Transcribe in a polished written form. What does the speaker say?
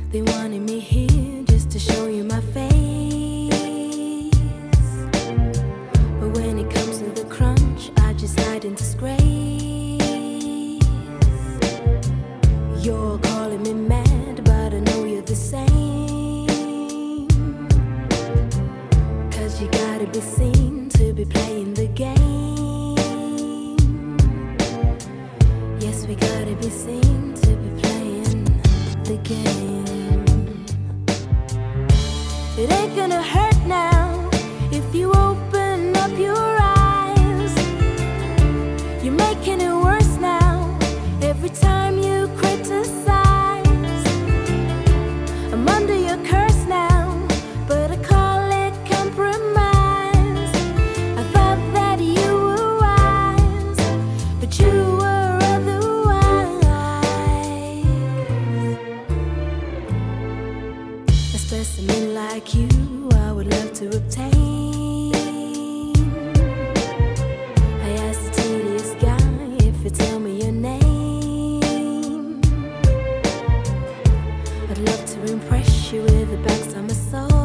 They wanted me here just to show you my face. But when it comes to the crunch, I just hide in disgrace. You're calling me mad, but I know you're the same. 'Cause you gotta be seen to be playing the game. Yes, we gotta be seen to be playing the game. It ain't gonna hurt now if you open up your eyes. You're making it worse now every time you criticize. I'm under your curse now, but I call it compromise. I thought that you were wise, but you were otherwise. A specimen like you I would love to obtain. I asked the tedious guy if you tell me your name. I'd love to impress you with the backside of my soul.